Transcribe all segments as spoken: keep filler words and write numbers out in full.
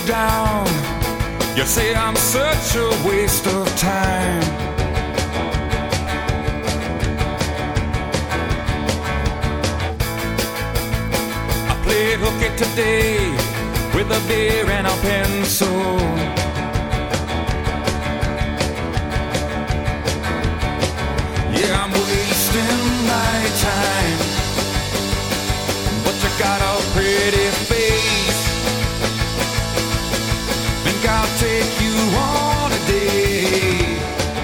down. You say I'm such a waste of time. I played hooky today with a beer and a pencil. Yeah, I'm wasting my time, but you got a pretty face. Think I'll take you on a date.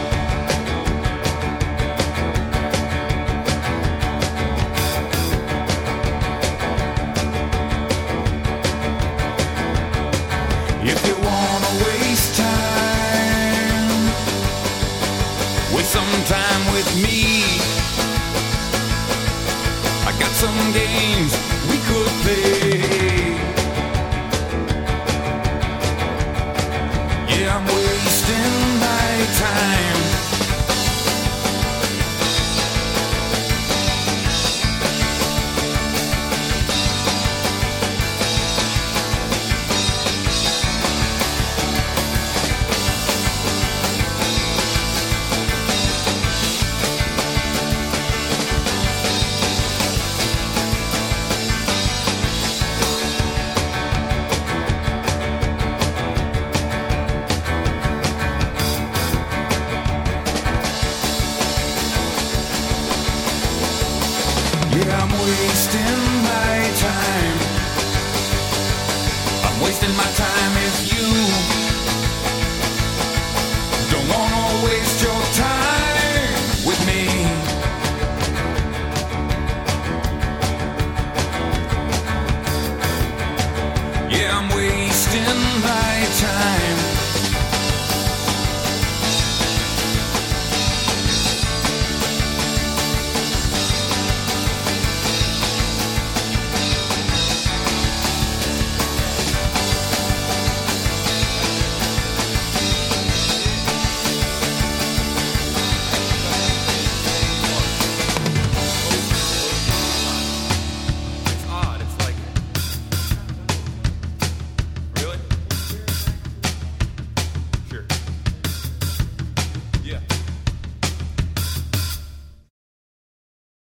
If you wanna waste time, waste some time with me. I got some